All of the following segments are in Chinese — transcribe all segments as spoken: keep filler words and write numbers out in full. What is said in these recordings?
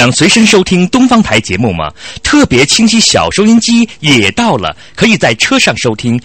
想随身收听东方台节目吗？特别清晰小收音机也到了，可以在车上收听。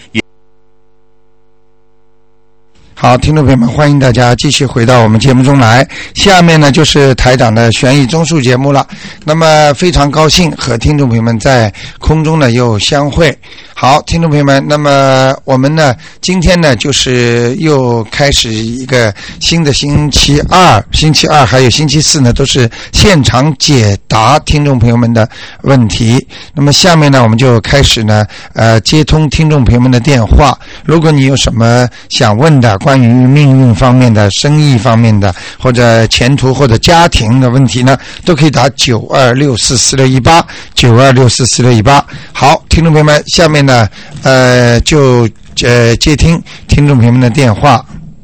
好，听众朋友们，欢迎大家继续回到我们节目中来。下面呢就是台长的悬疑综述节目了。那么非常高兴和听众朋友们在空中呢又相会。好，听众朋友们，那么我们呢今天呢就是又开始一个新的星期二，星期二还有星期四呢都是现场解答听众朋友们的问题。那么下面呢我们就开始呢呃接通听众朋友们的电话。如果你有什么想问的关于命运方面的、生意方面的，或者前途或者家庭的问题呢，都可以打九二六四四六一八九二六四四六一八。好，听众朋友们，下面呢，呃，就呃接听听众朋友们的电话。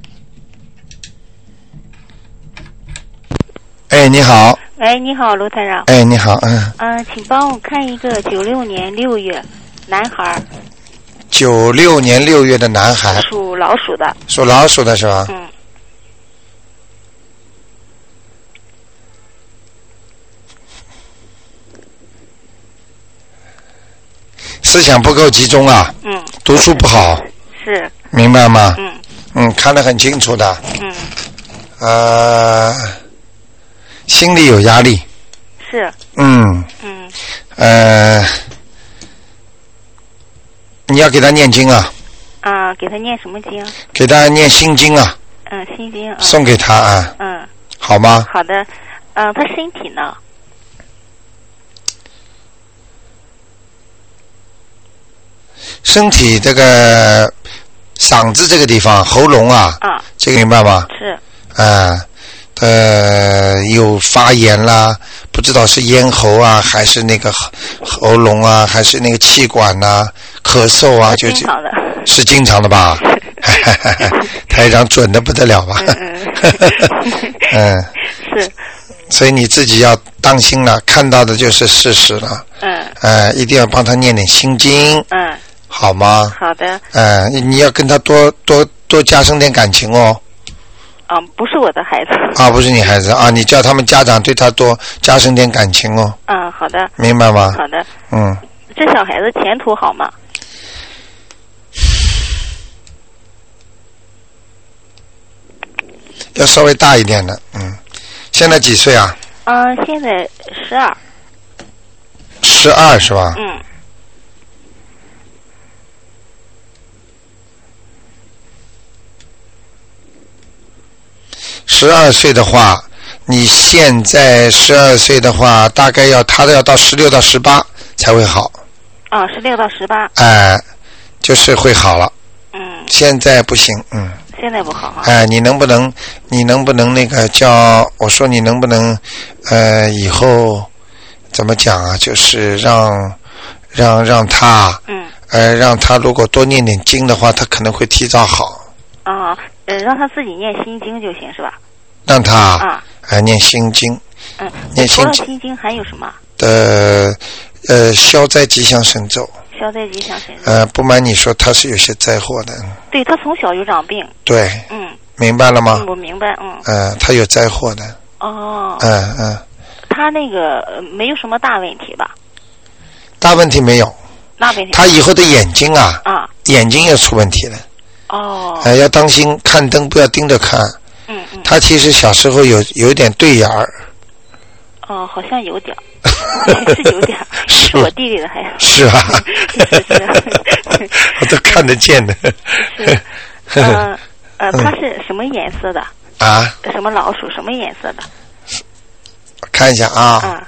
哎，你好。 喂，你好，卢台长。 哎，你好，嗯。 嗯、呃，请帮我看一个九六年六月男孩。 九六年六月的男孩， 属老鼠的。 属老鼠的是吧？ 嗯。 思想不够集中啊。 嗯。 读书不好。 是。 明白吗？ 嗯。 嗯，看得很清楚的。 嗯。 呃，心里有压力。 是。 嗯。 嗯。 呃。你要给他念经啊！ 啊，给他念什么经？ 给他念心经啊！ 嗯，心经啊。 送给他啊！ 嗯。 好吗？ 好的。嗯、呃，他身体呢？ 身体这个嗓子这个地方，喉咙啊， 啊， 这个明白吗？ 是。 啊，呃，有发炎啦，不知道是咽喉啊，还是那个喉咙啊，还是那个气管呐、啊，咳嗽啊，就经常的。 是经常的吧？台长准的不得了吧？ 嗯。 嗯是。 所以你自己要当心了，看到的就是事实了。 嗯。 呃，一定要帮他念点心经。 嗯。 好吗？ 好的。 呃，你要跟他多多多加深点感情哦。 啊，不是我的孩子。 啊，不是你孩子啊，你叫他们家长对他多加深点感情哦。 嗯，好的。 明白吗？ 好的。 嗯。 这小孩子前途好吗？ 要稍微大一点的，嗯。现在几岁啊？ 嗯，现在十二。 十二是吧？ 嗯。 十二岁的话，你现在十二岁的话，大概要他的要到十六到十八才会好。 啊，十六到十八。 哎、呃，就是会好了。 嗯。 现在不行，嗯。 现在不好啊。 哎、呃，你能不能，你能不能那个叫我说你能不能，呃，以后怎么讲啊？就是让让让他， 嗯。 呃，让他如果多念点经的话，他可能会提早好。 啊，呃，让他自己念心经就行，是吧？ 让他啊， 呃，念心经。 嗯， 念心经。 除了心经还有什么？ 呃呃，消灾吉祥神咒。 消灾吉祥神咒。 呃，不瞒你说，他是有些灾祸的。 对，他从小有长病。 对。 嗯。 明白了吗？ 嗯，我明白，嗯。 呃，他有灾祸的。 哦。 嗯嗯。 他那个、呃、没有什么大问题吧？ 大问题没有。 大问题。 他以后的眼睛啊。 啊。 眼睛要出问题了。 哦。 呃，要当心，看灯不要盯着看。 嗯嗯。 他其实小时候有有一点对眼儿。 哦，好像有点儿，是有点儿，是我弟弟的孩子。 是啊。 是是是。 我都看得见的。 是。呃呃，他是什么颜色的？ 啊？ 什么老鼠？什么颜色的？ 看一下啊。 啊。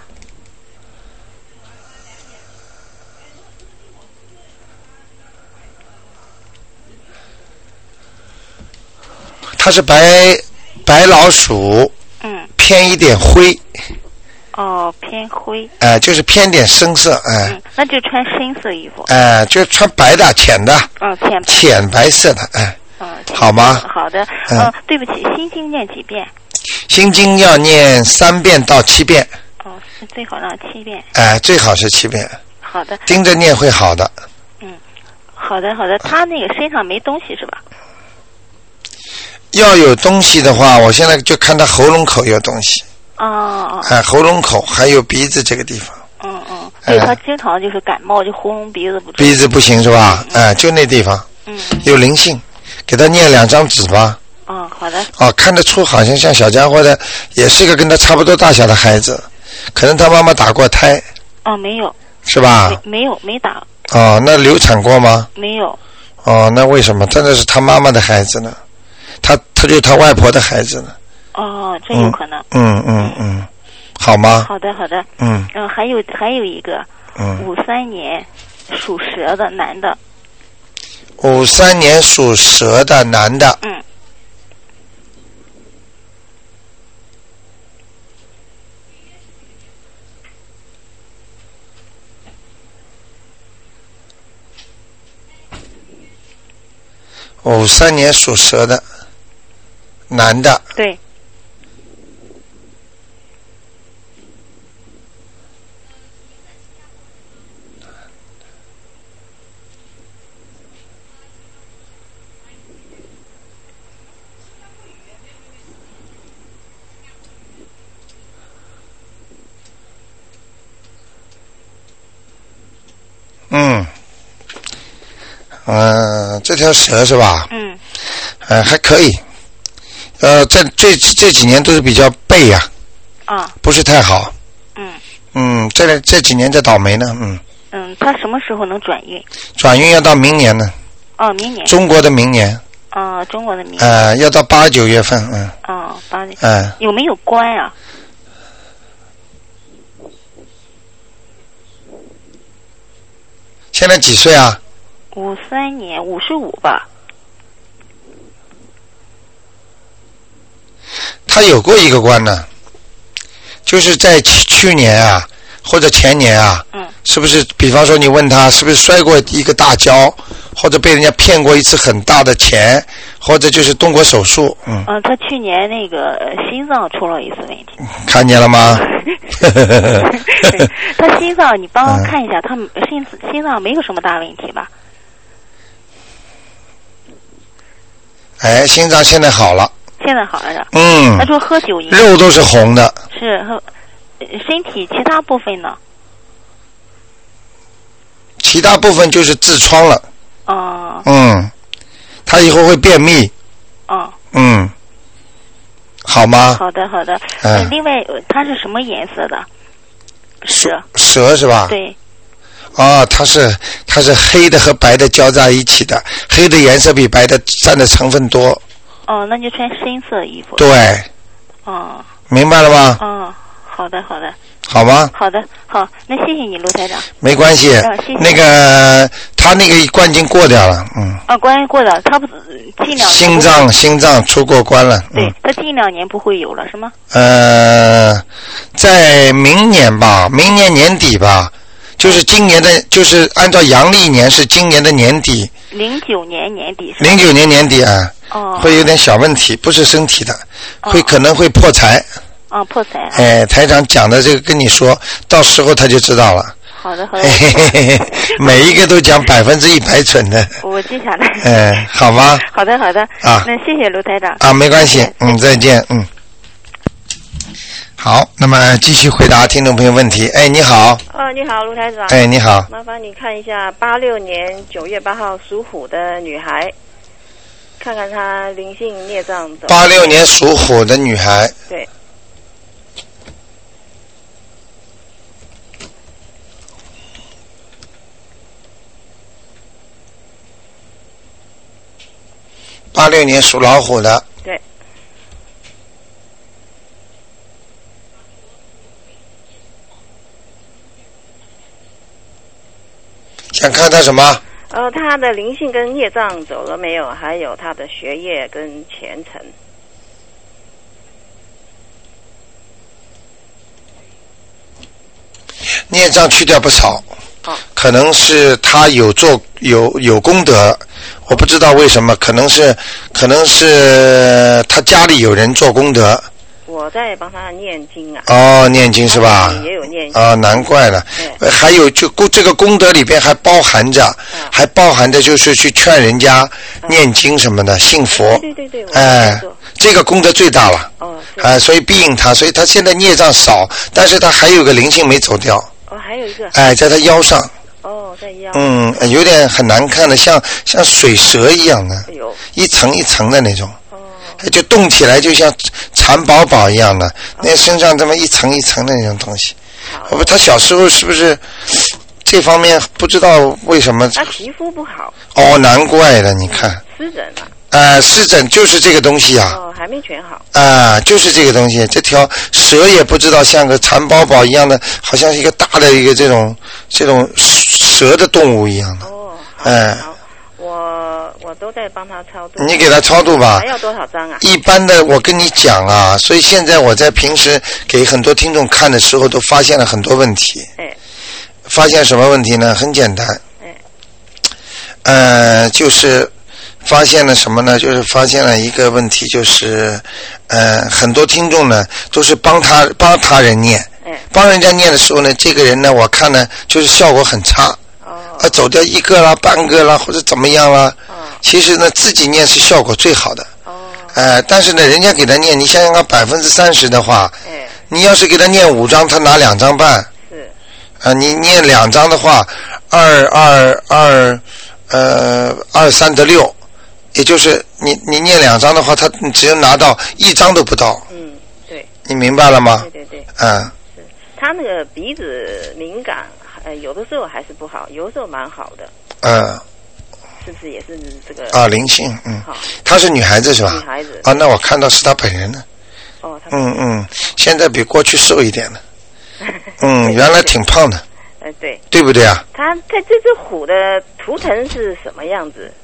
它是白白老鼠。 嗯。 偏一点灰。 哦，偏灰。 哎、呃，就是偏点深色，哎、呃。 嗯，那就穿深色衣服。 哎、呃，就穿白的、浅的。 嗯，浅白。 浅白色的，哎、呃。 嗯。 好吗？ 好的。嗯、呃，对不起，心经念几遍？ 心经要念三遍到七遍。 哦，最好让七遍。 哎、呃，最好是七遍。 好的。 盯着念会好的。 嗯，好的好的，他那个身上没东西是吧？ 要有东西的话，我现在就看他喉咙口有东西。 哦哦。 哎、呃，喉咙口还有鼻子这个地方。 嗯嗯。对、呃、他经常就是感冒，就喉咙鼻子不。 鼻子不行是吧？哎、嗯呃，就那地方。 嗯。 有灵性，给他念两张纸吧。 嗯，好的。 哦，看得出好像像小家伙的，也是个跟他差不多大小的孩子，可能他妈妈打过胎。 哦，没有。 是吧？ 没没有，没打。 哦，那流产过吗？ 没有。 哦，那为什么？真的是他妈妈的孩子呢？他他就是他外婆的孩子呢？ 哦，这有可能。 嗯嗯嗯，嗯，好吗？ 好的好的。 嗯嗯，还有还有一个， 嗯， 五三年属蛇的男的。 五三年属蛇的男的。 嗯。 五三年属蛇的男的。 对。 嗯。嗯、呃，这条蛇是吧？ 嗯。 呃，还可以。呃，这这这几年都是比较背呀、 啊。啊。 不是太好。 嗯。 嗯，这这几年在倒霉呢，嗯。 嗯，他什么时候能转运？ 转运要到明年呢。 哦，明年。 中国的明年。 啊、呃，中国的明年。 呃，要到八九月份，嗯。 哦，八九。 嗯。 有没有关啊？ 现在几岁啊？ 五三年，五十五吧。 他有过一个关呢，就是在去年啊，或者前年啊， 嗯， 是不是？比方说你问他是不是摔过一个大跤，或者被人家骗过一次很大的钱，或者就是动过手术，嗯。 嗯、呃，他去年那个心脏出了一次问题。 看见了吗？ 他心脏，你帮我看一下，他心心脏没有什么大问题吧？ 哎，心脏现在好了。 现在好了的。 嗯。 他说喝酒饮。 肉都是红的。 是和身体其他部分呢？ 其他部分就是痔疮了。 哦。 嗯，他以后会便秘。 哦。 嗯。好吗？ 好的好的。 嗯。 另外，它是什么颜色的？蛇。 蛇是吧？ 对。 哦，它是它是黑的和白的交在一起的，黑的颜色比白的占的成分多。 哦，那就穿深色衣服。 对。 哦。 明白了吗？ 哦，好的好的。 好吗？ 好的好，那谢谢你卢台长。 没关系。 嗯，谢谢。 那个他那个关已经过掉了，嗯。 啊，关过了，他不近两年。 心脏心脏出过关了。 对，他近两年不会有了，是吗？ 呃，在明年吧，明年年底吧。就是今年的，就是按照阳历年是今年的年底。 零九年年底是吧？ 零九年年底啊。 哦。 会有点小问题，不是身体的，会可能会破财。 哦，破财。 哎，台长讲的这个跟你说，到时候他就知道了。 好的，好的。 嘿嘿嘿嘿，每一个都讲百分之一百准的。 我记下来。 哎，好吗？ 好的，好的。 啊。 那谢谢卢台长。 啊，没关系，嗯，再见，嗯。好，那么继续回答听众朋友问题。哎，你好。 哦，你好，卢台长。 哎，你好。 麻烦你看一下八六年九月八号属虎的女孩，看看她灵性孽障走。 八六年属虎的女孩。 对。 八六年属老虎的。 对。 想看他什么？ 呃，他的灵性跟业障走了没有？还有他的学业跟前程。 孽障去掉不少。 哦。 可能是他有做有有功德，我不知道为什么，可能是可能是他家里有人做功德。 我我在帮他念经啊。 哦，念经是吧？ 也有念经。 啊、哦，难怪了。还有就这个功德里边还包含着，嗯、还包含着就是去劝人家念经什么的，嗯、信佛。 对对对对。 哎，这个功德最大了。 哦。 啊、呃，所以庇应他，所以他现在孽障少，但是他还有个灵性没走掉。 哦，还有一个。 哎，在他腰上。 哦，在腰。 嗯，有点很难看的，像像水蛇一样的， 哎呦， 一层一层的那种。 哦。 就动起来就像蚕宝宝一样的，那身上这么一层一层的那种东西。不，他小时候是不是这方面不知道为什么？ 他皮肤不好。 哦，难怪了，你看。 湿疹啊。 啊，湿疹就是这个东西啊。 哦，还没全好。 啊，就是这个东西。这条蛇也不知道像个蚕宝宝一样的，好像是一个大的一个这种这种蛇的动物一样的。 哦。 哎。 我我都在帮他超度。 你给他超度吧。 还要多少张啊？ 一般的，我跟你讲啊，所以现在我在平时给很多听众看的时候，都发现了很多问题。 哎。 发现什么问题呢？很简单。 哎。 呃，就是发现了什么呢？就是发现了一个问题，就是呃，很多听众呢都是帮他帮他人念。 哎。 帮人家念的时候呢，这个人呢，我看呢就是效果很差。啊，走掉一个啦、半个啦，或者怎么样啦？哦、其实呢，自己念是效果最好的。哦。呃，但是呢，人家给他念，你想想看，百分之三十的话，哎，你要是给他念五张，他拿两张半。是。啊、呃，你念两张的话，二二二，呃，二三得六，也就是你你念两张的话，他只有拿到一张都不到。 嗯，对。 你明白了吗？ 对对对。 嗯。 是。他那个鼻子敏感。呃，有的时候还是不好，有的时候蛮好的。嗯。是不是也是这个？啊， 灵性，嗯。好。她是女孩子是吧？ 女孩子。 啊，那我看到是她本人呢。 哦，她。 嗯嗯，现在比过去瘦一点了。嗯，原来挺胖的。 呃，对。 对不对啊？ 他他这只虎的图腾是什么样子？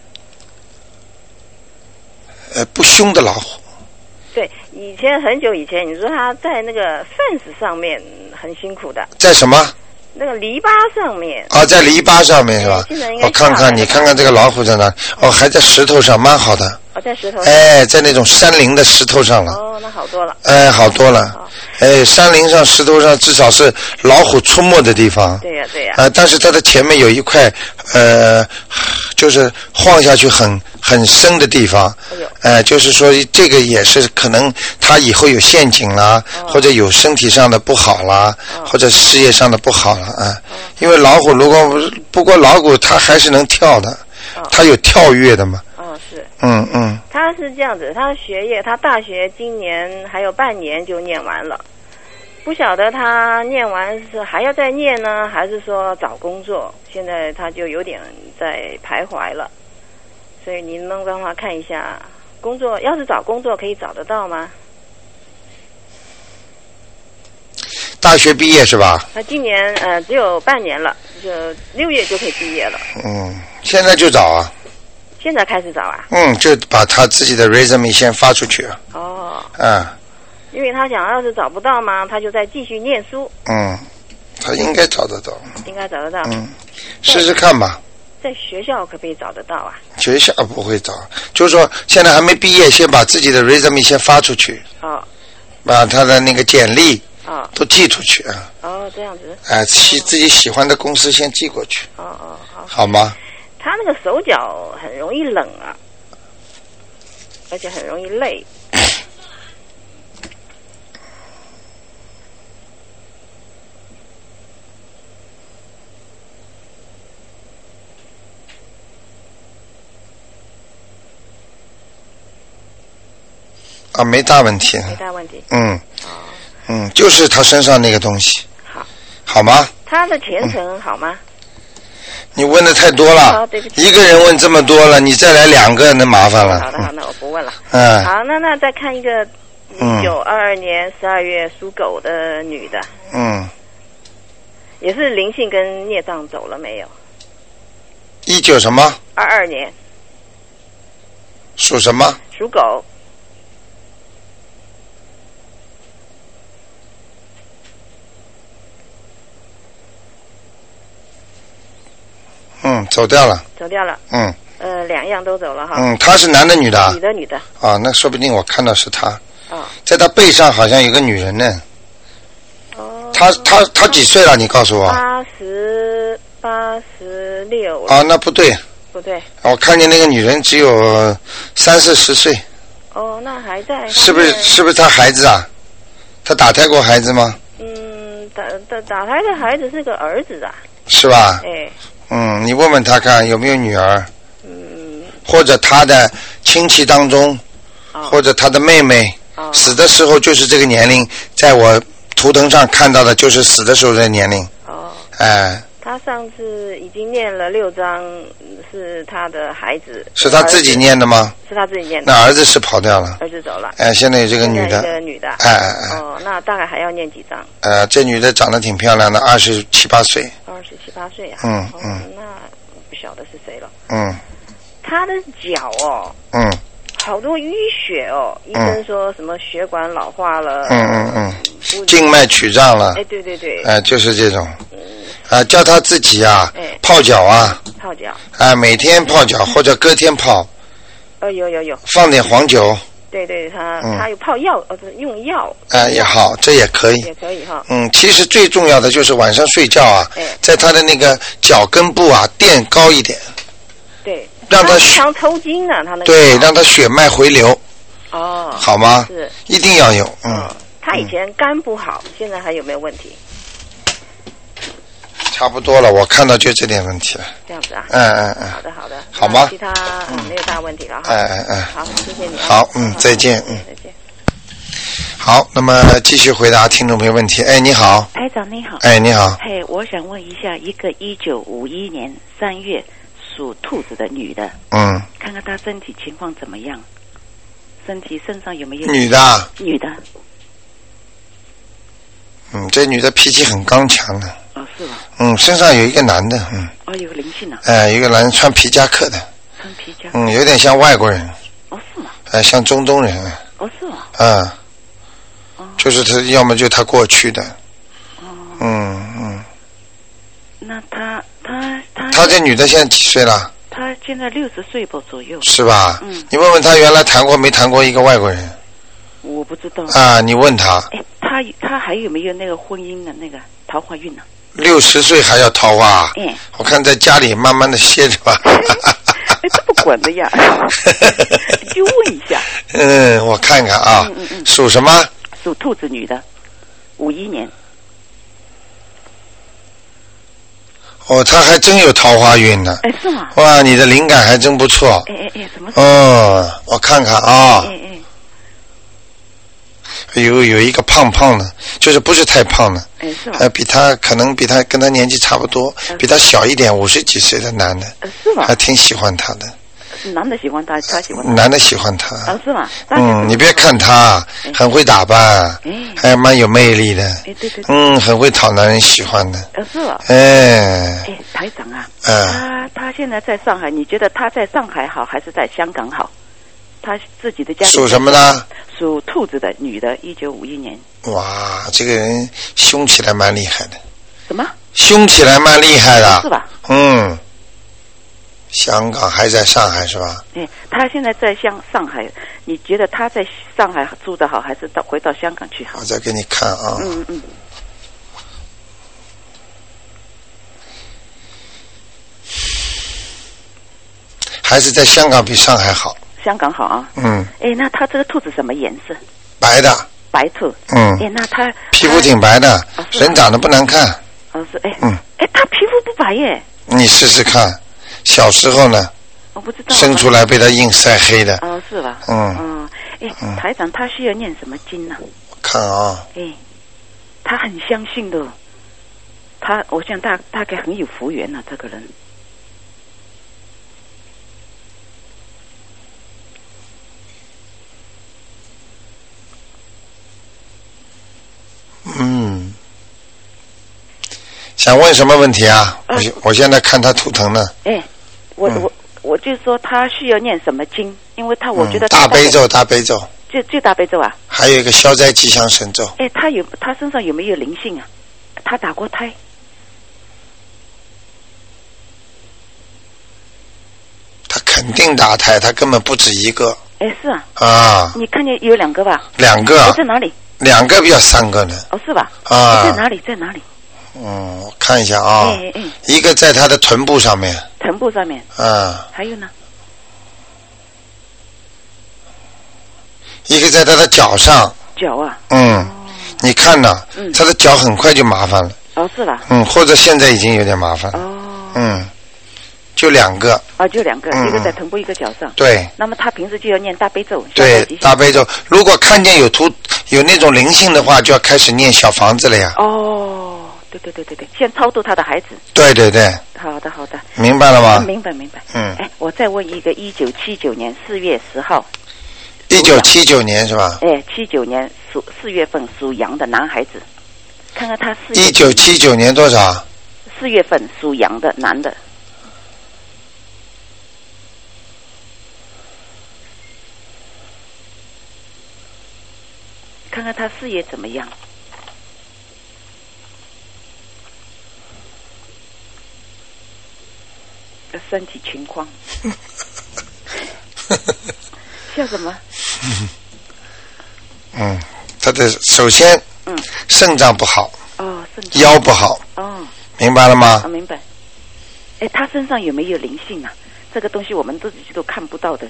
呃，不凶的老虎。 对，以前很久以前，你说他在那个fence上面很辛苦的。 在什么？ 那个篱笆上面啊，在篱笆上面是吧？我看看，你看看这个老虎在哪？哦，还在石头上，蛮好的。 哦，在石头上。 哎，在那种山林的石头上了。 哦，那好多了。 哎，好多了。哦、哎，山林上、石头上，至少是老虎出没的地方。 对呀、啊，对呀、 啊。呃，但是它的前面有一块，呃，就是晃下去很很深的地方。哎呦。呃，就是说这个也是可能它以后有陷阱啦，哦、或者有身体上的不好啦，哦、或者事业上的不好了啊。哦、因为老虎如果不过老虎它还是能跳的，哦、它有跳跃的嘛。 哦，是。 嗯嗯。 他是这样子，他学业，他大学今年还有半年就念完了，不晓得他念完是还要再念呢，还是说找工作？现在他就有点在徘徊了，所以您能帮他看一下。工作要是找工作可以找得到吗？ 大学毕业是吧？ 他今年呃只有半年了，就六月就可以毕业了。 嗯，现在就找啊。 现在开始找啊？ 嗯，就把他自己的 resume 先发出去。 哦。 嗯。 因为他想要是找不到嘛，他就再继续念书。 嗯，他应该找得到。 应该找得到。 嗯，试试看吧。 在学校可不可以找得到啊？ 学校不会找，就是说现在还没毕业，先把自己的 resume 先发出去。 哦。把他的那个简历。 哦。 都寄出去啊。 哦，这样子。 哎，喜自己喜欢的公司先寄过去。 哦哦好。 好吗？ 他那个手脚很容易冷啊，而且很容易累。 啊，没大问题。 没大问题。 嗯。 哦。 嗯，就是他身上那个东西。 好。 好吗？ 他的前程好吗？ 嗯、你问的太多了。 哦，对不起。 一个人问这么多了，你再来两个，那麻烦了。 好的，好的，那我不问了。 嗯。 好，那那再看一个，一九二二年十二月属狗的女的。 嗯。 也是灵性跟孽障走了没有？ 一九什么？ 二二年。 属什么？ 属狗。 嗯，走掉了。 走掉了。 嗯。 呃，两样都走了哈。 嗯，他是男的女的？ 女的，女的。 啊，那说不定我看到是他。 哦。 在他背上好像有个女人呢。 哦。 他他他几岁了？你告诉我。 八十八十六。 啊，那不对。 不对。 我看见那个女人只有三四十岁。 哦，那还在。 是不是是不是他孩子啊？他打胎过孩子吗？ 嗯，打打打胎的孩子是个儿子啊。 是吧？ 哎。 嗯，你问问他看有没有女儿。 嗯。 或者他的亲戚当中， 哦、 或者他的妹妹、 哦、 死的时候就是这个年龄，在我图腾上看到的就是死的时候的年龄。 哦。 哎。 他上次已经念了六章，是他的孩子。 是他自己念的吗？ 是他自己念的。 那儿子是跑掉了。 儿子走了。 哎，现在有这个女的。 现在一个女的。 哎哎哎。 哦，那大概还要念几张？ 呃，这女的长得挺漂亮的，二十七八岁。 二十七八岁啊。 嗯嗯、 哦。那不晓得是谁了。 嗯。 他的脚哦。 嗯。 好多淤血哦，医生说什么血管老化了。 嗯嗯嗯。静脉曲张了。 哎，对对对。 哎，就是这种。 嗯。 啊，叫他自己啊， 哎、 泡脚啊。 泡脚。 啊，每天泡脚或者隔天泡。 呃，有有有。 放点黄酒。 对对，他、嗯、他有泡药，呃，用药。 啊，也好，这也可以。 也可以哈。 嗯，其实最重要的就是晚上睡觉啊， 哎、 在他的那个脚跟部啊垫高一点。 对。 让他经常抽筋啊，他那个。 对，让他血脉回流。 哦。 好吗？ 是。 一定要有，嗯。 哦、他以前肝不好，嗯、现在还有没有问题？ 差不多了，我看到就这点问题了。 这样子啊？ 嗯嗯嗯。 好的好的。 好吗？ 其他嗯没有大问题了哈。 嗯嗯嗯。 好，谢谢你啊。 好，嗯，再见，嗯。 再见。 好，那么继续回答听众朋友问题。哎，你好。 台长你好。 哎，你好。 嘿，我想问一下，一个一九五一年三月属兔子的女的， 嗯， 看看她身体情况怎么样，身体身上有没有？ 女的。 女的。 嗯，这女的脾气很刚强的。 哦，是吧？ 嗯，身上有一个男的，嗯。 哦，有个灵性啊。 哎，一个男人穿皮夹克的。 穿皮夹克。 嗯，有点像外国人。 哦，是吗？ 哎，像中东人。 哦，是吗？ 嗯。 哦。 就是他，要么就他过去的。 哦。 嗯嗯。 那他他他。 他这女的现在几岁了？ 他现在六十岁不左右。 是吧？ 嗯。 你问问他原来谈过没谈过一个外国人？ 我不知道。 啊，你问他。 哎，他他还有没有那个婚姻的那个桃花运呢？ 六十岁还要桃花？ 嗯。 我看在家里慢慢的歇着吧。 哎，这不管的呀，就问一下。 嗯，我看看啊。 嗯嗯嗯。 属什么？ 属兔子女的，五一年。 哦，他还真有桃花运呢。 哎，是吗？ 哇，你的灵感还真不错。 哎哎哎，什么？ 哦，我看看啊。 哎哎。 有有一个胖胖的，就是不是太胖的。 哎，是吧？ 呃，比他可能比他跟他年纪差不多，呃、比他小一点，五十几岁的男的。 呃，是吧？ 还挺喜欢他的。 男的喜欢他，他喜欢他。 男的喜欢他。 啊，是吗？ 嗯，你别看他很会打扮， 哎， 还蛮有魅力的。 哎，对对。 嗯，很会讨男人喜欢的。 呃，是吧？ 哎。 哎，台长啊。 嗯。 他他现在在上海，你觉得他在上海好还是在香港好？他自己的家。 属什么呢？ 属兔子的女的，一九五一年。 哇，这个人凶起来蛮厉害的。 什么？ 凶起来蛮厉害的。 是吧？ 嗯。香港还在上海是吧？ 哎，他现在在香上海，你觉得他在上海住的好，还是到回到香港去好？ 我再给你看啊。 嗯嗯。 还是在香港比上海好。 香港好啊。 嗯。 哎，那他这个兔子什么颜色？ 白的。 白兔。 嗯。 哎，那他皮肤挺白的， 哦、 人长得不难看。 哦，是哎。 嗯。 哎，他皮肤不白耶。 你试试看，小时候呢？ 我不知道。 生出来被他硬晒黑的。 哦，是吧？ 嗯。 哦，哎，嗯、台长他需要念什么经呢？ 我看啊。 哎，他很相信的，他我想大大概很有福缘啊，这个人。 嗯，想问什么问题啊？ 呃、 我我现在看他图腾呢。 哎，我、嗯、我我就说他需要念什么经，因为他我觉得他、嗯、大悲咒，大悲咒。 就就大悲咒啊。 还有一个消灾吉祥神咒。 哎，他有他身上有没有灵性啊？他打过胎。 他肯定打胎，他根本不止一个。 哎，是啊。 啊。 你看见有两个吧？ 两个。 哎在哪里？ 两个要三个呢。 哦，是吧？ 啊。 在哪里？在哪里？ 嗯，我看一下啊。 哎哎。 一个在他的臀部上面。 臀部上面。 啊。 还有呢？ 一个在他的脚上。 脚啊。 嗯。 哦、 你看呐， 嗯， 他的脚很快就麻烦了。 哦，是吧？ 嗯，或者现在已经有点麻烦了。 哦。 嗯。就两个。 啊，就两个， 嗯、 一个在臀部，一个脚上。 对。 那么他平时就要念大悲咒。 对，大悲咒。如果看见有图有那种灵性的话，就要开始念小房子了呀。 哦，对对对对对，先超度他的孩子。 对对对。 好的好的。 明白了吗？ 啊、明白明白。 嗯。 哎，我再问一个，一九七九年四月十号。 一九七九年是吧？ 哎，七九年属四月份属羊的男孩子，看看他四。 一九七九年多少？ 四月份属羊的男的。看看他事业怎么样？身体情况。笑什么？ 嗯，他的首先， 嗯， 肾脏不好。 哦，肾脏。 腰不好。 哦。 明白了吗？ 啊，明白。哎，他身上有没有灵性啊？这个东西我们自己都看不到的。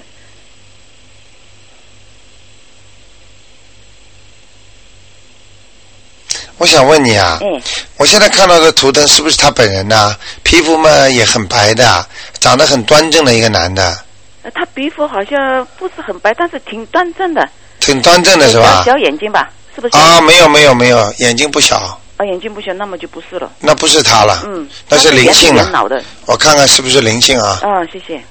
我想问你啊， 嗯， 我现在看到的图腾是不是他本人呢、啊？皮肤嘛也很白的，长得很端正的一个男的。 呃，他皮肤好像不是很白，但是挺端正的。 挺端正的是吧？ 小眼睛吧，是不是？ 啊，没有没有没有，眼睛不小。 啊，眼睛不小，那么就不是了。 那不是他了， 嗯， 那是灵性了。 脑的。 我看看是不是灵性啊？ 啊，谢谢。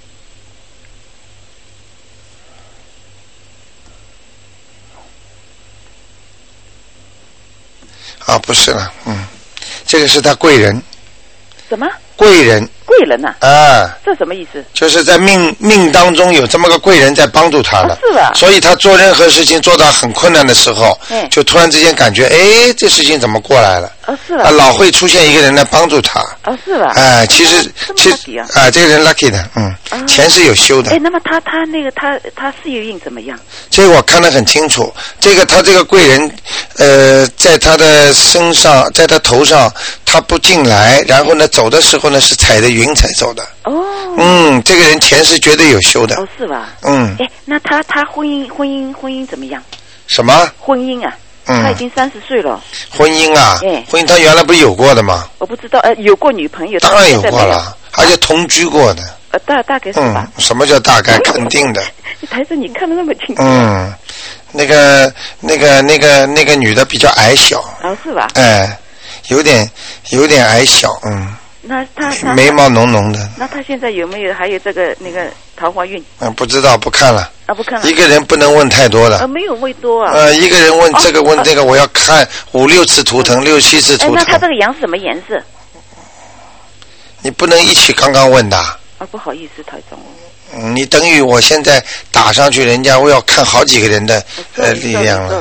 啊，不是了，嗯，这个是他贵人。 什么？ 贵人。 贵人呐、 啊？啊。 这什么意思？ 就是在命命当中有这么个贵人在帮助他了。 啊、是吧？ 所以他做任何事情做到很困难的时候， 嗯、 就突然之间感觉，哎，这事情怎么过来了？ 哦，是吧？ 啊，老会出现一个人来帮助他。 哦，是吧？ 哎、呃，其实、啊、其实啊、呃，这个人 lucky 的，嗯，啊、前世有修的。 哎，那么他他那个他他事业运怎么样？ 这个我看得很清楚。这个他这个贵人，呃，在他的身上，在他头上，他不进来，然后呢，走的时候呢是踩着云彩走的。 哦。 嗯，这个人前世绝对有修的。 哦，是吧？ 嗯。 哎，那他他婚姻婚姻婚姻怎么样？ 什么？ 婚姻啊。 嗯， 他已经三十岁了。 婚姻啊， 哎， 婚姻他原来不是有过的吗？ 我不知道，呃，有过女朋友。 当然有过了，而且同居过的。 呃，大大概是吧？ 嗯，什么叫大概？肯定的。 台长，你看得那么清楚。 嗯，那个、那个、那个、那个女的比较矮小。 哦，是吧？ 哎，有点、有点矮小，嗯。 那他他眉毛浓浓的。 那他现在有没有还有这个那个桃花运？ 嗯，不知道，不看了。 啊，不看了。 一个人不能问太多的。 呃，没有问多啊。 呃，一个人问这个问这个， 哦、 我要看五六次图腾，嗯、六七次图腾。 哎，那他这个羊是什么颜色？ 你不能一起刚刚问的。啊， 不好意思，台长。 嗯，你等于我现在打上去，人家我要看好几个人的呃力量了。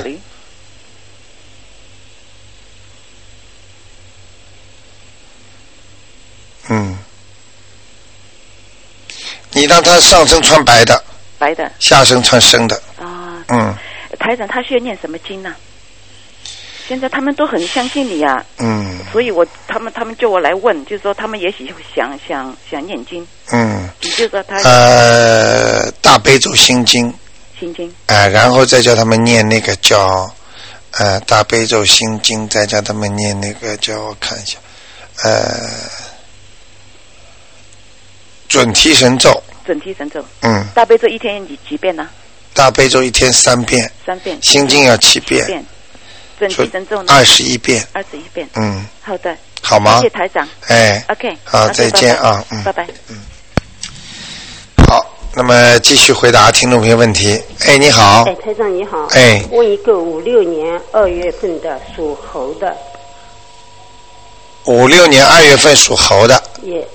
嗯，你让他上身穿白的， 白的， 下身穿深的。 啊， 嗯， 台长，他需要念什么经呢？现在他们都很相信你啊， 嗯， 所以我他们他们叫我来问，就是说他们也许想想想念经， 嗯， 你就说他呃大悲咒心经， 心经， 啊、呃，然后再叫他们念那个叫呃大悲咒心经，再叫他们念那个叫我看一下，呃。准提神咒， 准提神咒， 嗯， 大悲咒一天几几遍呢？ 大悲咒一天三遍， 三遍， 心经要七遍， 遍准提神咒呢？ 二十一遍， 二十一遍， 嗯， 好的， 好吗？ 谢谢台长， 哎 ，OK， 好，再见啊，嗯， 拜拜， 嗯，好，那么继续回答听众朋友问题。哎，你好， 哎，台长你好， 哎， 问一个五六年二月份的属猴的， 五六年二月份属猴的， 也。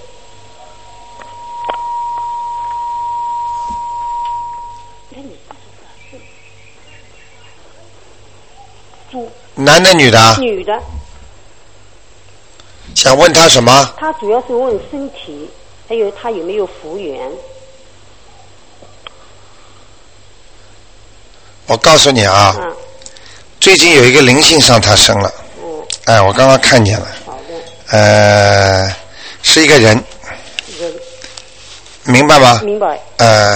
男的女的？ 女的。 想问他什么？ 他主要是问身体，还有他有没有福缘。 我告诉你啊， 嗯， 最近有一个灵性上他身了。 嗯， 哎，我刚刚看见了。 好的， 呃，是一个人， 人明白吗？ 明白。 呃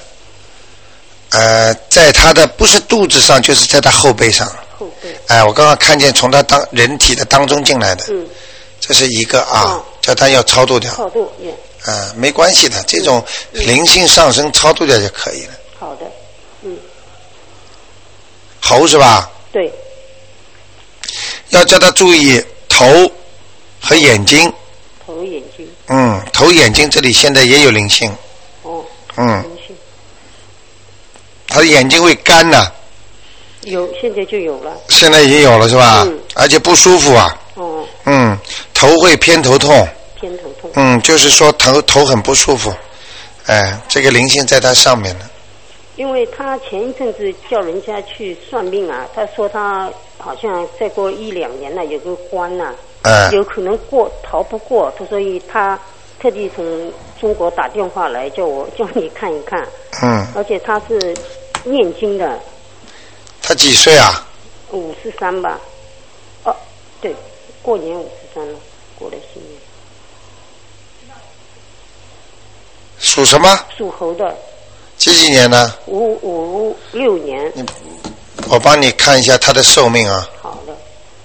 呃，在他的不是肚子上，就是在他后背上。 后背。 哎，我刚刚看见从他当人体的当中进来的。 嗯。 这是一个啊， 嗯、 叫他要超度掉。 超度也。 啊，没关系的，这种灵性上升超度掉就可以了。 好的，嗯。 猴是吧？ 对。 要叫他注意头和眼睛。 头眼睛。 嗯，头眼睛这里现在也有灵性。 哦。 嗯。 灵性。 他的眼睛会干呐、啊。 有，现在就有了。 现在已经有了是吧？ 嗯。 而且不舒服啊。 哦。 嗯，头会偏头痛。 偏头痛。 嗯，就是说头头很不舒服，哎，这个灵性在他上面呢。 因为他前一阵子叫人家去算命啊，他说他好像再过一两年了，有个关呐、啊， 嗯， 有可能过逃不过，所以他特地从中国打电话来叫我叫你看一看。 嗯。 而且他是念经的。 他几岁啊？ 五十三吧。哦，对，过年五十三了，过了新年。 属什么？ 属猴的。 几几年呢？ 五五六年。 你，我帮你看一下他的寿命啊。 好的。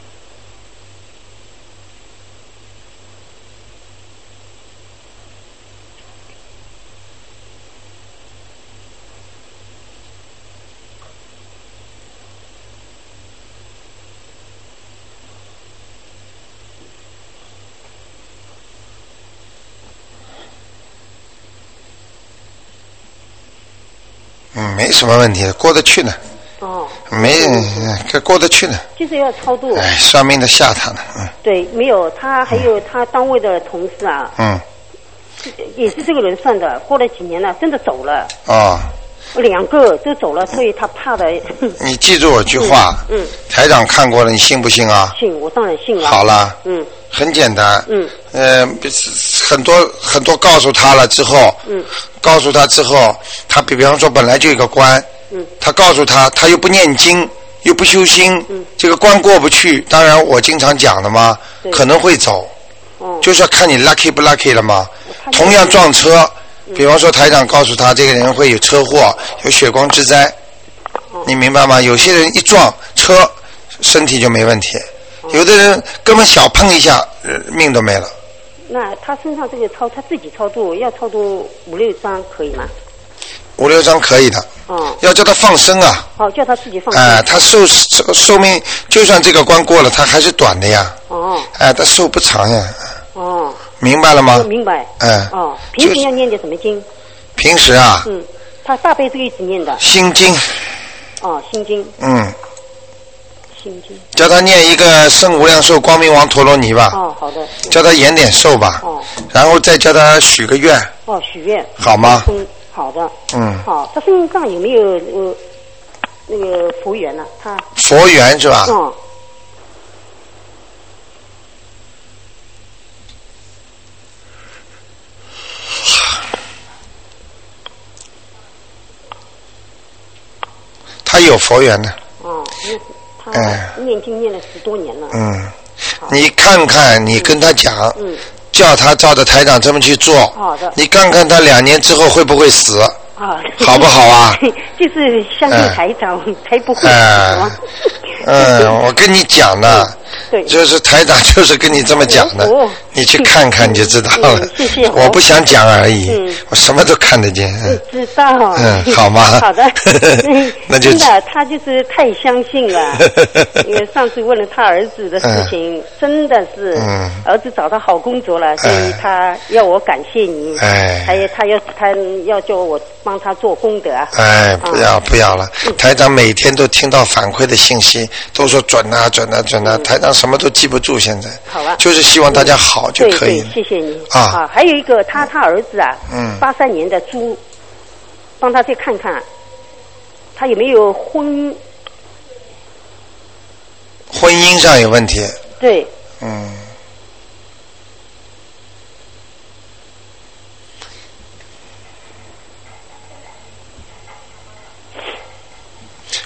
嗯，没什么问题，过得去呢。 哦。 没，可过得去呢。 就是要超度。 哎，算命的吓他呢，嗯。 对，没有他，还有他单位的同事啊。 嗯。 也是这个人算的，过了几年了，真的走了。 哦。 两个都走了，所以他怕的。 你记住我句话。 嗯。嗯台长看过了，你信不信啊？ 信，我当然信了。 好了。 嗯。 很简单。 嗯。 呃，很多很多告诉他了之后。 嗯。 告诉他之后，他比比方说本来就有个关。 嗯。 他告诉他，他又不念经，又不修心。 嗯。 这个关过不去，当然我经常讲的嘛，可能会走。 哦。 就是要看你 lucky 不 lucky 了嘛。同样撞车，比方说台长告诉他这个人会有车祸，有血光之灾，你明白吗？有些人一撞车，身体就没问题，有的人根本小碰一下，命都没了。 那他身上这个超，他自己超度，要超度五六张可以吗？ 五六张可以的。 哦。 要叫他放生啊。 哦，叫他自己放生。 哎、呃，他寿寿寿命，就算这个关过了，他还是短的呀。 哦。 哎、呃，他寿不长呀。 哦。 明白了吗？ 明白。 哎、 呃。哦，平时要念点什么经？ 平时啊。 嗯，他大悲咒一直念的。 心经。 哦，心经。 嗯。 心经。 叫他念一个圣无量寿光明王陀罗尼吧。 哦，好的。 叫他延点寿吧。 哦。 然后再叫他许个愿。 哦，许愿。 好吗？ 嗯，好的。 嗯。 好，他身上有没有呃那个佛缘呢、啊？他。 佛缘是吧？ 嗯。 他有佛缘的。 哦，他念经念了十多年了。 嗯，你看看，你跟他讲， 嗯， 叫他照着台长这么去做。 好的。 你看看他两年之后会不会死？ 啊， 好不好啊？ 就是相信台长、嗯、才不会死。 嗯，嗯，我跟你讲的。 对， 就是台长就是跟你这么讲的， 哦、 你去看看你就知道了。 嗯、谢谢。 我不想讲而已， 嗯、 我什么都看得见。 嗯、知道。 嗯，好吗？ 好的。 那就真的，他就是太相信了。因为上次问了他儿子的事情，嗯、真的是，嗯、儿子找到好工作了，所以他要我感谢你。哎。还有他要他要叫我帮他做功德。 哎，不要、嗯、不要了！台长每天都听到反馈的信息，都说准啊准啊准啊，台长什么都记不住，现在。 好了。 就是希望大家好就可以了。 对对，谢谢你。 啊。 啊，还有一个他他儿子啊， 嗯， 八三年的猪，帮他去看看，他有没有婚婚姻上有问题。 对。 嗯。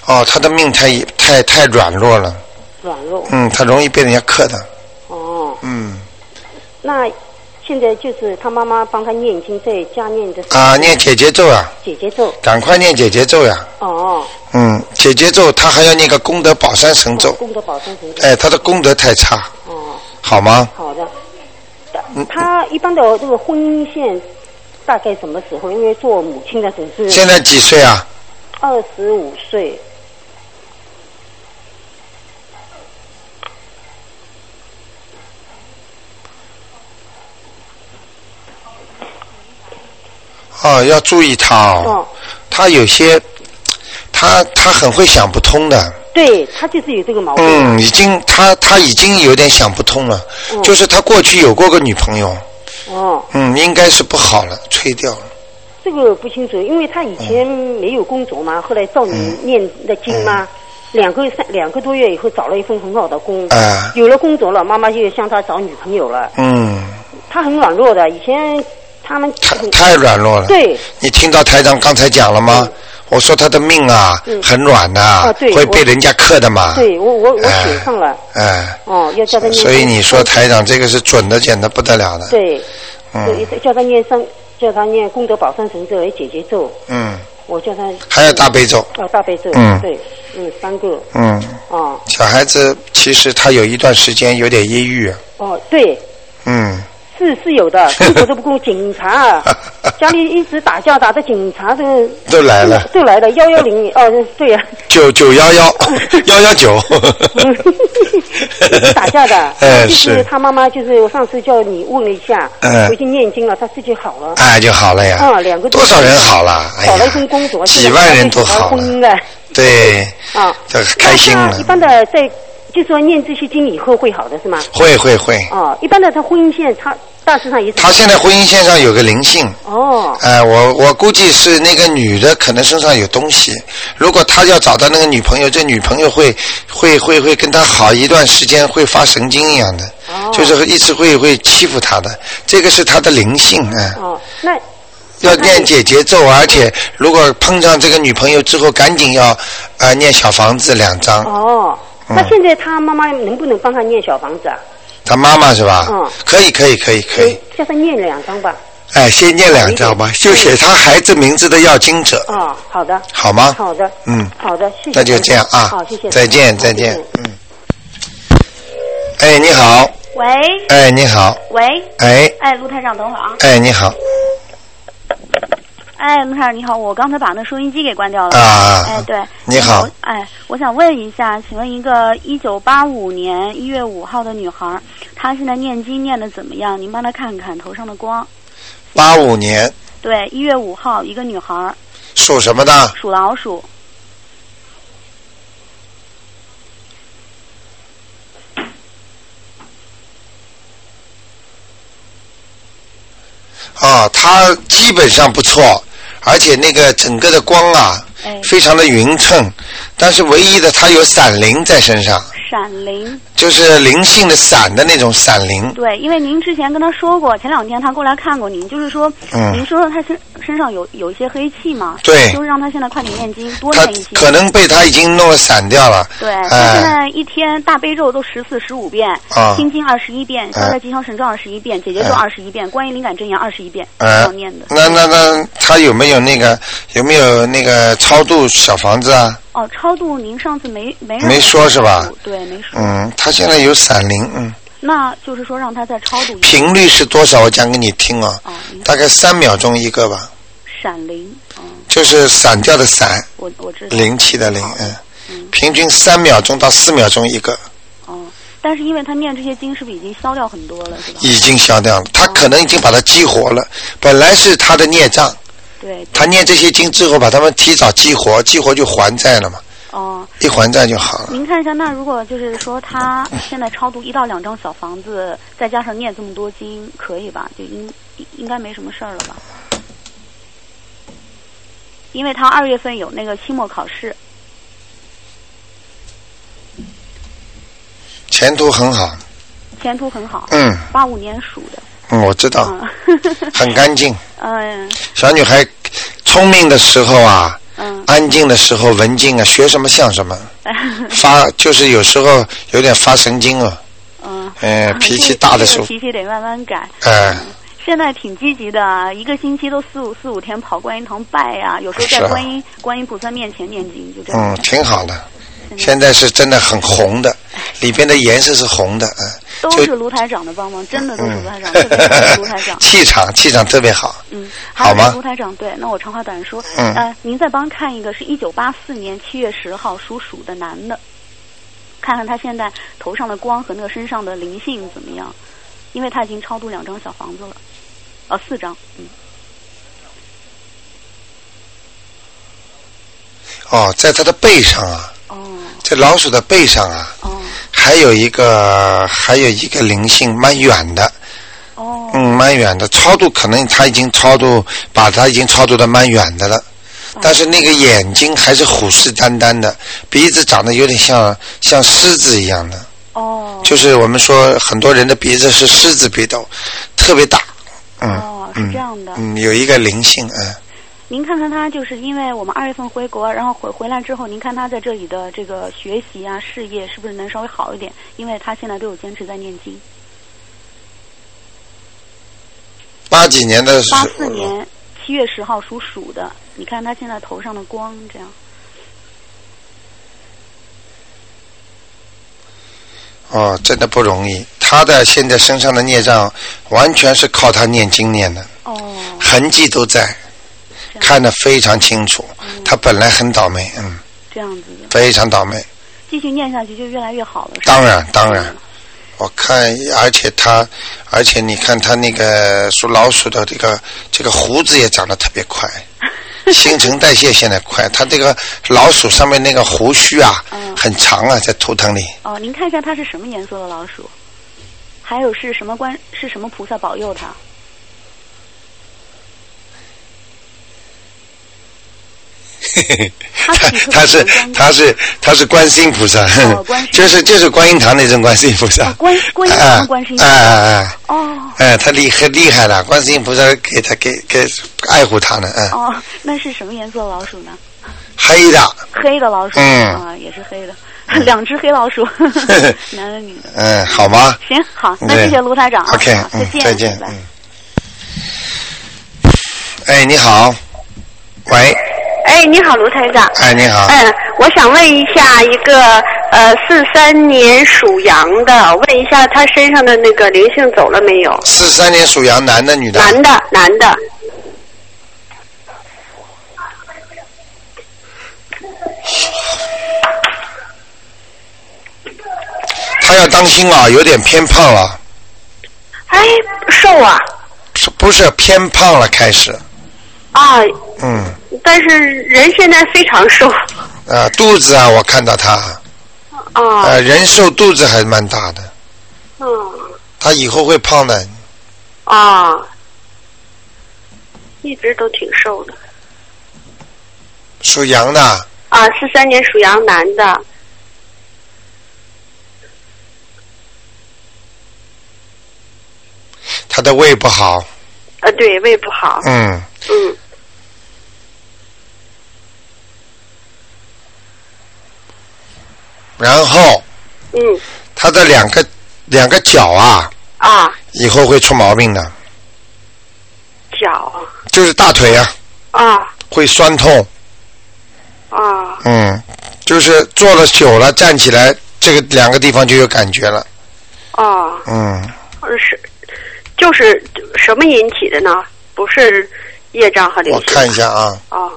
哦，他的命太太太软弱了。 软弱。 嗯，他容易被人家克的。 哦。 嗯。 那现在就是他妈妈帮他念经，在家念的。 啊，念解结咒啊。 解结咒。赶快念解结咒呀。 哦。 嗯，解结咒他还要念个功德宝山神咒。 哦、功德宝山神咒。 哎，他的功德太差。 哦。 好吗？ 好的。他一般的这个婚姻线大概什么时候？因为做母亲的只是。 现在几岁啊？ 二十五岁。 哦，要注意他哦。哦。他有些，他他很会想不通的。 对，他就是有这个毛病。 嗯，已经他他已经有点想不通了。嗯。就是他过去有过个女朋友。哦。嗯，应该是不好了，吹掉了。 这个不清楚，因为他以前没有工作嘛，嗯、后来照你念的经嘛，嗯、两个三两个多月以后找了一份很好的工。啊。有了工作了，妈妈就向他找女朋友了。嗯。他很软弱的，以前。他们太太软弱了。 对， 你听到台长刚才讲了吗？嗯、我说他的命啊，嗯、很软的、啊，会被人家克的嘛。 对，我我我写上了。哎。哎哦，要叫他念。 所以你说台长这个是准的，简直不得了的。 对。嗯。叫他念上，叫他念功德宝山神咒，解结咒。嗯。我叫他。 还有大悲咒。 哦，大悲咒。嗯。对，嗯，三个。嗯。哦。 小孩子其实他有一段时间有点抑郁。 哦，对。嗯。是是有的，工作都不够，警察家里一直打架，打的警察都都来了， 都来了，幺幺零哦，对呀、啊， 九九幺幺幺幺九， 打架的，哎，就是他妈妈，就是我上次叫你问了一下，嗯，回去念经了，他自己好了， 哎，就好了呀， 啊，两个多少人好了， 找了一份工作， 几万人都好了，对，啊，这开心了。 一般的在。就说念这些经以后会好的是吗？ 会会会。 哦，一般的他婚姻线他大致上也是。 他现在婚姻线上有个灵性。哦。哎、呃，我我估计是那个女的可能身上有东西。如果他要找到那个女朋友，这女朋友会会会会跟他好一段时间，会发神经一样的。哦。就是一直会会欺负他的，这个是他的灵性啊。哦，那。要念解结咒，而且如果碰上这个女朋友之后，赶紧要呃念小房子两张。哦。 那现在他妈妈能不能帮他念小房子啊？ 他妈妈是吧？嗯，可以，可以，可以，可以。 叫他念两张吧。 哎，先念两张吧，就写他孩子名字的要经者。 哦，好的。 好吗？ 好的。嗯。好的，谢谢。 那就这样啊。 好，谢谢。 再见，再见。嗯。哎，你好。 喂。 哎，你好。 喂。 哎。 哎，陆台长，等会儿啊。 哎，你好。 哎，陆台长你好，我刚才把那收音机给关掉了。 啊， 哎，对， 你好。 哎，我想问一下，请问一个一九八五年一月五号的女孩，她现在念经念得怎么样？您帮她看看头上的光。 八五年。 对，一月五号，一个女孩。 属什么的？ 属老鼠。 啊，她基本上不错。而且那个整个的光啊，哎、非常的匀称，但是唯一的它有闪灵在身上。 闪灵。 就是灵性的闪的那种闪灵。 对，因为您之前跟他说过，前两天他过来看过您，就是说，嗯、您说他身身上有有一些黑气嘛， 对， 就是让他现在快点念经，多念一些。 可能被他已经弄闪掉了。 对，他、呃、现在一天大悲咒都十四、十五遍，啊、心经二十一遍，消灾吉祥神咒二十一遍，解结咒二十一遍，观音灵感真言二十一遍，这样念的。 那那那他有没有那个有没有那个超度小房子啊？ 哦，超度您上次没没没说是吧？ 对，没说。 嗯，他现在有闪灵，嗯。 那就是说让他再超度一。 频率是多少？我讲给你听啊。哦。大概三秒钟一个吧。 闪灵，嗯。 就是散掉的散。 我我知道。 灵气的灵，嗯。嗯。平均三秒钟到四秒钟一个。 哦，但是因为他念这些经，是不是已经消掉很多了，是吧？ 已经消掉了，他可能已经把它激活了。本来是他的孽障。 对， 他念这些经之后，把他们提早激活，激活就还债了嘛。哦，一还债就好了。 您看一下，那如果就是说他现在超度一到两张小房子，再加上念这么多经，可以吧？就应应该没什么事儿了吧？因为他二月份有那个期末考试， 前途很好。 前途很好。 嗯。 八五年属的。 嗯，我知道，嗯、很干净。 嗯。 小女孩聪明的时候啊，嗯，哎安静的时候文静啊，学什么像什么，发就是有时候有点发神经啊。嗯。呃，脾气大的时候。 脾气得慢慢改。 哎、呃。 现在挺积极的，一个星期都四五四五天跑观音堂拜呀、啊，有时候在观音、啊、观音菩萨面前念经，就这样。 嗯，挺好的。现在是真的很红的，里边的颜色是红的，嗯。 都是卢台长的帮忙，真的都是卢台长，嗯、特别是卢台长。 气场，气场特别好。 嗯， 好吗？ 卢台长，对，那我长话短说。嗯。呃，您再帮看一个是一九八四年七月十号属鼠的男的，看看他现在头上的光和那个身上的灵性怎么样？因为他已经超度两张小房子了。哦，四张，嗯。 哦，在他的背上啊。 哦。 在老鼠的背上啊。 哦。 还有一个，还有一个灵性，蛮远的。 哦。 嗯，蛮远的，超度可能他已经超度，把他已经超度的蛮远的了。哦、但是那个眼睛还是虎视眈眈的，鼻子长得有点像像狮子一样的。 哦。 就是我们说很多人的鼻子是狮子鼻头，特别大。嗯、 哦，是这样的。 嗯，有一个灵性，嗯。 您看看他，就是因为我们二月份回国，然后回回来之后，您看他在这里的这个学习啊、事业是不是能稍微好一点？因为他现在都有坚持在念经。 八几年的？ 八四年七月十号属鼠的，你看他现在头上的光这样。 哦，真的不容易。他的现在身上的孽障，完全是靠他念经念的。 哦。 痕迹都在。看得非常清楚、嗯，他本来很倒霉，嗯， 这样子的， 非常倒霉。 继续念下去就越来越好了。 当然，当然，我看，而且他，而且你看他那个属老鼠的这个这个胡子也长得特别快，新陈代谢现在快。他这个老鼠上面那个胡须啊，嗯、很长啊，在图腾里。 哦，您看一下它是什么颜色的老鼠？还有是什么观是什么菩萨保佑它？ 他他是他是他是观世音菩萨，哦、就是就是观音堂那种观世音菩萨。 哦、观观音堂观世音菩萨。 哎哎哎。 哦。 哎，他厉害厉害了，观世音菩萨给他给给爱护他呢，嗯。 哦，那是什么颜色的老鼠呢？ 黑的。 黑的老鼠。 嗯。 啊，也是黑的，嗯、两只黑老鼠，男的女的。 嗯，好吗？ 行，好，那谢谢卢台长啊。 OK， 再见， 再见。嗯。哎，你好。喂。 哎，你好，卢台长。 哎，你好。 嗯，我想问一下一个呃四三年属羊的，问一下他身上的那个灵性走了没有？ 四三年属羊，男的女的？ 男的，男的。 他要当心啊，有点偏胖了。 哎，瘦啊？ 不是偏胖了，开始。 啊。 嗯。 但是人现在非常瘦。 啊，肚子啊，我看到他。 啊。 呃，人瘦，肚子还蛮大的。 嗯。 他以后会胖的。 啊。一直都挺瘦的。 属羊的。 啊，四三年属羊男的。 他的胃不好。 啊，对，胃不好。 嗯。 嗯。 然后， 嗯， 他的两个两个脚啊， 啊， 以后会出毛病的。 脚。 就是大腿啊。 啊。 会酸痛。 啊。 嗯，就是坐了久了，站起来，这个两个地方就有感觉了。 啊。 嗯。 是，就是什么引起的呢？不是业障和灵性。 我看一下啊。 哦。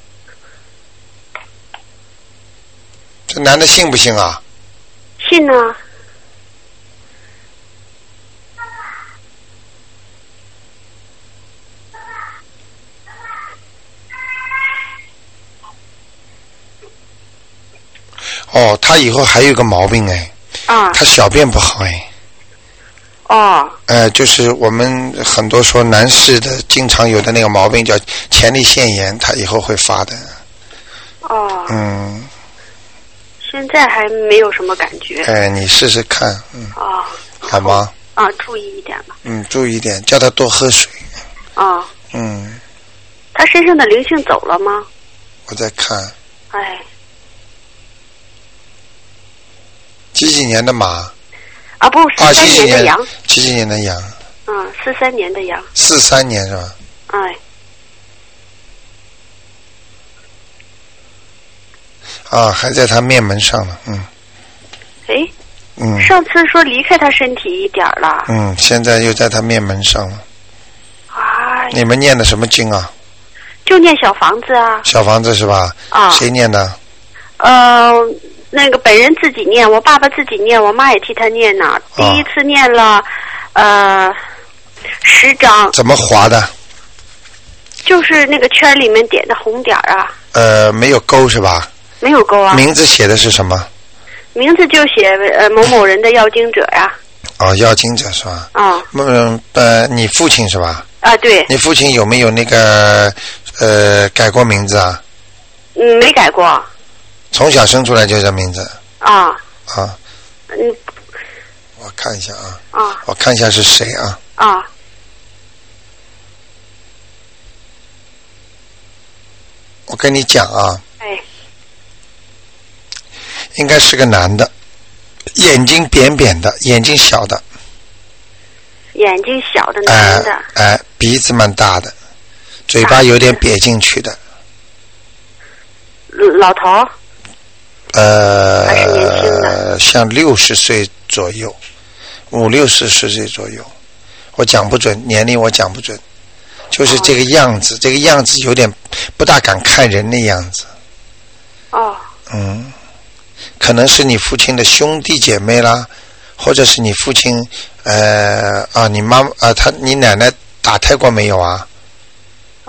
这男的信不信啊？ 信啊。 哦，他以后还有一个毛病哎。 啊。 他小便不好哎。 哦。 呃，就是我们很多说男士的经常有的那个毛病叫前列腺炎，他以后会发的。 哦。 嗯。 现在还没有什么感觉。 哎，你试试看，嗯。 哦。 好吗？ 啊，注意一点吧。 嗯，注意一点，叫他多喝水。 啊。 嗯。 他身上的灵性走了吗？ 我在看。 哎。 几几年的马？ 啊不，四三年的羊。 几几年的羊？ 嗯，四三年的羊。 四三年是吧？ 哎。 啊，还在他面门上了，嗯。 哎。 嗯。 上次说离开他身体一点了。 嗯，现在又在他面门上了。 哎。 你们念的什么经啊？ 就念小房子啊。 小房子是吧？ 啊。 谁念的？ 呃，那个本人自己念，我爸爸自己念，我妈也替他念呢。第一次念了，呃，十张。 怎么划的？ 就是那个圈里面点的红点啊。 呃，没有勾是吧？ 没有勾啊。 名字写的是什么？ 名字就写呃某某人的要经者呀。 哦，要经者是吧？ 啊。 嗯呃，你父亲是吧？ 啊，对。 你父亲有没有那个呃改过名字啊？ 嗯，没改过。 从小生出来就这名字。 啊。 啊。 嗯。 我看一下啊。 啊。 我看一下是谁啊？ 啊。 我跟你讲啊。 哎。 应该是个男的，眼睛扁扁的，眼睛小的。 眼睛小的男的。 哎、呃呃，鼻子蛮大的，嘴巴有点瘪进去的。 老头。 呃。 还是年轻的。 像六十岁左右，五六十岁左右，我讲不准年龄，我讲不准，就是这个样子，哦、这个样子有点不大敢看人的样子。 哦。 嗯。可能是你父亲的兄弟姐妹啦，或者是你父亲呃啊，你妈啊，他你奶奶打胎过没有啊？ 呃，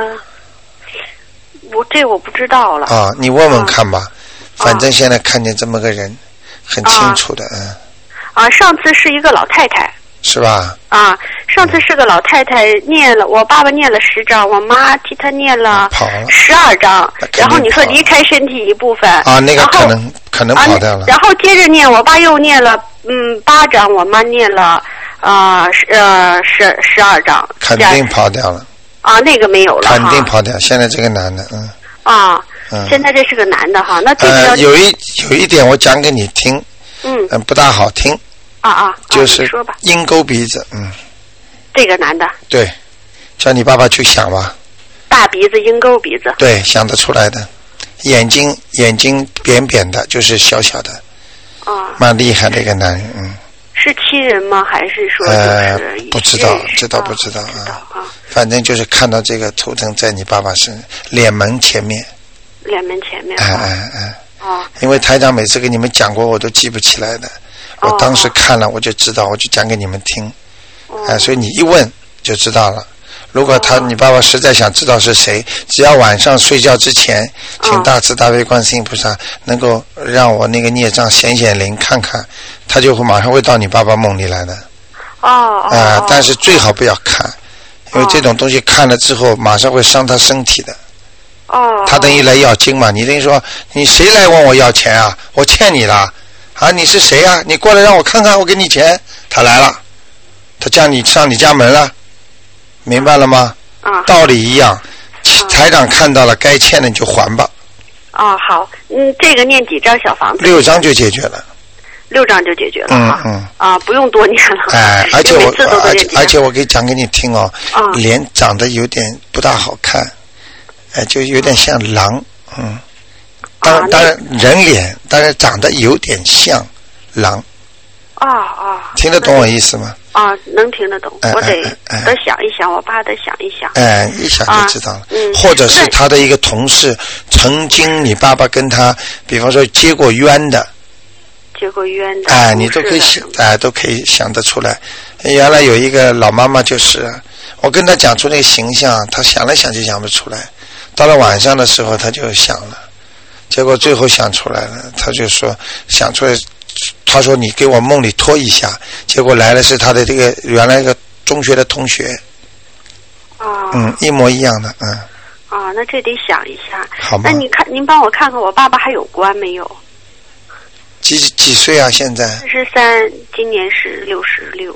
我这我不知道了。 啊，你问问看吧，啊、反正现在看见这么个人，很清楚的， 啊、 嗯。 啊，上次是一个老太太。 是吧？ 啊，上次是个老太太念了，我爸爸念了十张，我妈替他念了十二张，然后你说离开身体一部分啊，那个可能可能跑掉了、 啊。然后接着念，我爸又念了嗯八张，我妈念了啊十呃十十二张， 肯定跑掉了。 啊，那个没有了。 肯定跑掉，现在这个男的，嗯。 啊， 嗯、 现在这是个男的哈，那这个、 呃、有一有一点我讲给你听， 嗯， 嗯不大好听。 啊啊， 就是鹰钩鼻子，嗯， 这个男的， 对，叫你爸爸去想吧。 大鼻子，鹰钩鼻子， 对，想得出来的。眼睛眼睛扁扁的，就是小小的， 啊， 蛮厉害的一个男人，嗯。 是亲人吗？还是说呃就是不知道，知道不知道啊？啊反正就是看到这个图腾在你爸爸身脸门前面。 脸门前面。 哎哎哎。 哦。 因为台长每次跟你们讲过，我都记不起来的。我当时看了，我就知道，我就讲给你们听，哎、 哦呃，所以你一问就知道了。如果他、哦、你爸爸实在想知道是谁，只要晚上睡觉之前，请大慈大悲观世音菩萨能够让我那个孽障显显灵看看，他就会马上会到你爸爸梦里来的。 哦哦。 啊、呃，但是最好不要看，因为这种东西看了之后，马上会伤他身体的。 哦。 他等于来要经嘛，你等于说你谁来问我要钱啊？我欠你的。啊，你是谁啊？你过来让我看看，我给你钱。他来了，他叫你上你家门了，明白了吗？ 啊， 道理一样。台长看到了，该欠的你就还吧。 啊，好，嗯，这个念几张小房子？ 六张就解决了。 六张就解决了。 嗯嗯。 啊，不用多念了。 哎，而且我而且而且我给讲给你听哦， 啊、 脸长得有点不大好看，哎，就有点像狼，嗯。当然，当然，人脸，但是长得有点像狼。 啊啊！ 听得懂我意思吗？ 啊，能听得懂。 哎、 我得、 哎哎、 得想一想，我爸得想一想。 哎，一想就知道了。 啊、嗯。 或者是他的一个同事，曾经你爸爸跟他，比方说结过冤的。 结过冤的。 哎，你都可以想，哎，都可以想得出来。原来有一个老妈妈，就是我跟他讲出那个形象，他想来想去想不出来。到了晚上的时候，他就想了。结果最后想出来了，他就说想出来，他说你给我梦里托一下，结果来的是他的这个原来一个中学的同学， 啊， 嗯，一模一样的，嗯。 啊，那这得想一下。 好吗？ 那你看，您帮我看看我爸爸还有关没有？ 几几岁啊？现在？ 四十三，今年是六十六，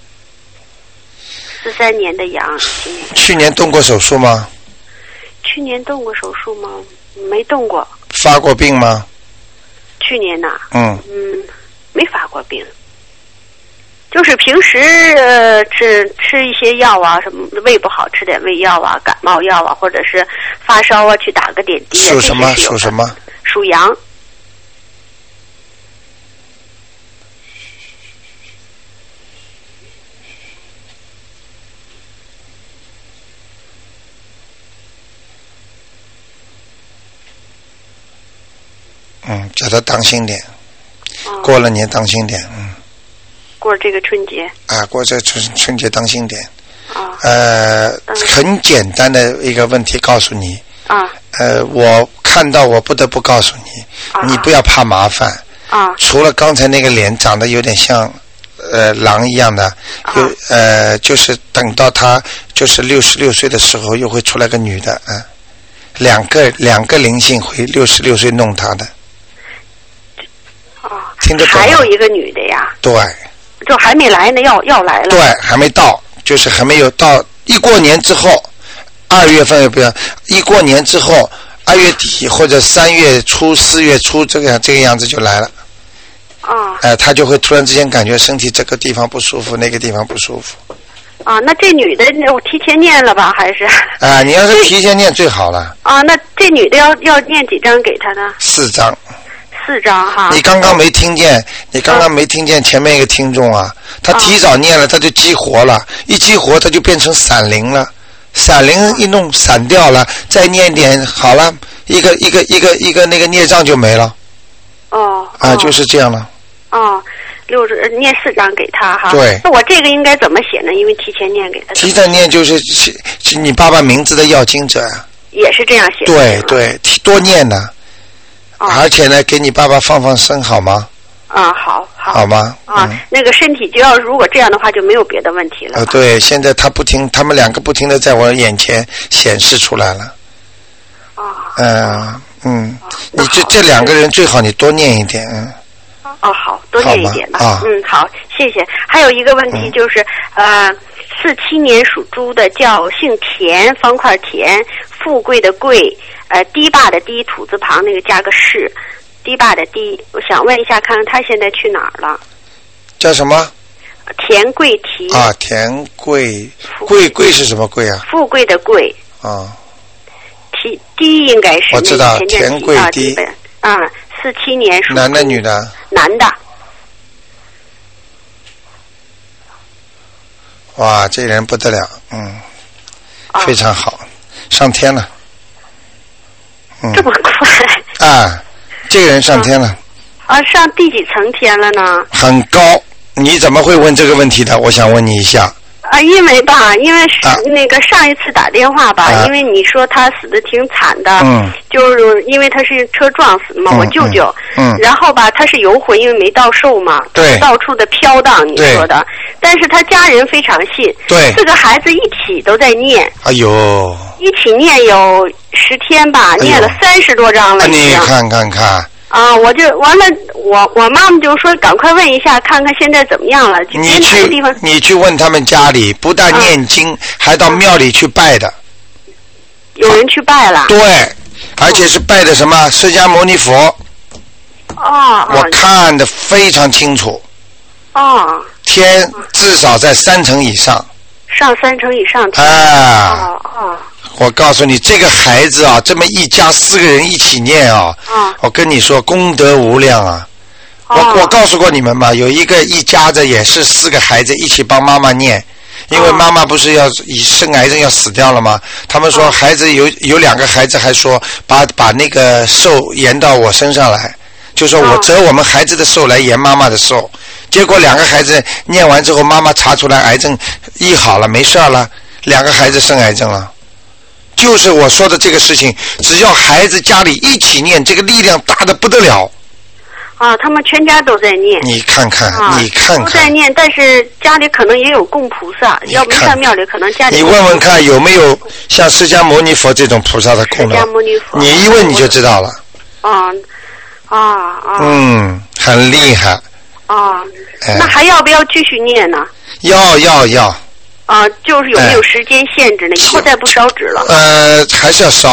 四三年的羊。今年去年动过手术吗？ 去年动过手术吗？ 没动过。 发过病吗？ 去年呐。 嗯。 嗯，没发过病。就是平时呃吃吃一些药啊，什么胃不好吃点胃药啊，感冒药啊，或者是发烧啊去打个点滴。 属什么？属什么？ 属羊。 嗯，叫他当心点，哦、过了年当心点，嗯。 过这个春节啊，过这春春节当心点。 啊。 呃，嗯、很简单的一个问题，告诉你。 啊。 呃，我看到我不得不告诉你，啊、你不要怕麻烦。 啊。 除了刚才那个脸长得有点像呃狼一样的，有、啊、呃，就是等到他就是六十六岁的时候，又会出来个女的，嗯、呃，两个两个灵性会六十六岁弄他的。 哦。 听得懂？ 还有一个女的呀。 对。 就还没来呢，要要来了。 对，还没到，就是还没有到。一过年之后，二月份也不要。一过年之后，二月底或者三月初、四月初，这个这个样子就来了。 啊。 哎、呃，他就会突然之间感觉身体这个地方不舒服，那个地方不舒服。 啊，那这女的我提前念了吧？还是？啊、 呃，你要是提前念最好了。 啊，那这女的要要念几张给她呢？ 四张。 四张哈。 你刚刚没听见，你刚刚没听见前面一个听众啊，他提早念了，他就激活了，一激活他就变成闪灵了，闪灵一弄闪掉了，再念点好了，一个一个一个一个那个孽障就没了。 哦。 啊，就是这样了。 哦，六十念四张给他哈。 对。 那我这个应该怎么写呢？因为提前念给他。 提前念就是是你爸爸名字的要经者呀。 也是这样写的。 对对，多念呢。 哦、 而且呢，给你爸爸放放生好吗？ 啊，好，好。 好吗？ 啊、嗯，那个身体就要如果这样的话，就没有别的问题了。 呃，对，现在他不停，他们两个不停的在我眼前显示出来了。 啊。 嗯嗯，你这这两个人最好你多念一点，嗯。 哦，好多念一点吧。 啊、 嗯，好，谢谢。还有一个问题就是，嗯、呃，四七年属猪的叫姓田，方块田，富贵的贵。呃，堤坝的堤，土字旁那个加个士，堤坝的堤。我想问一下，看看他现在去哪儿了？ 叫什么？ 田贵提。 啊，田贵贵贵是什么贵啊？ 富贵的贵。 啊。 提堤应该是。 我知道田贵堤。 啊，四七年属。 男的女的？ 男的。 哇，这人不得了，嗯， 啊、 非常好，上天了。嗯、 这么快啊！这个人上天了啊！上第几层天了呢？ 很高，你怎么会问这个问题的？我想问你一下。 啊，因为吧，因为是、啊、那个上一次打电话吧、啊，因为你说他死的挺惨的， 嗯， 就是因为他是车撞死的嘛， 嗯、 我舅舅， 嗯， 然后吧，他是游魂，因为没到寿嘛， 对， 到处的飘荡，你说的，但是他家人非常信， 对， 四个孩子一起都在念， 哎呦， 一起念有十天吧，哎、念了三十多章了， 你看看看。 啊，我就完了，我我妈妈就说赶快问一下，看看现在怎么样了。 你去地方， 你去问他们家里，不但念经，啊、还到庙里去拜的。 有人去拜了。 对，而且是拜的什么释迦牟尼佛。 哦。 我看得非常清楚。 哦。 天至少在三层以上。 上三层以上。 啊。 哦哦。 我告诉你，这个孩子啊，这么一家四个人一起念啊， 啊我跟你说功德无量啊。 哦、 我我告诉过你们嘛，有一个一家子也是四个孩子一起帮妈妈念，因为妈妈不是要以生癌症要死掉了吗？他们说孩子有有两个孩子还说把把那个寿延到我身上来，就说我折我们孩子的寿来延妈妈的寿。结果两个孩子念完之后，妈妈查出来癌症医好了，没事了，两个孩子生癌症了。就是我说的这个事情，只要孩子家里一起念，这个力量大得不得了。 啊，他们全家都在念。 你看看，啊、你看看。 都在念，但是家里可能也有供菩萨，要没上庙里，可能家里。 你问问看有没有像释迦牟尼佛这种菩萨的供养？ 释迦牟尼佛。 你一问你就知道了。 啊啊啊！ 嗯，很厉害。 啊， 哎、 那还要不要继续念呢？ 要要要。 啊，就是有没有时间限制呢？哎、以后再不烧纸了。 呃，还是要烧，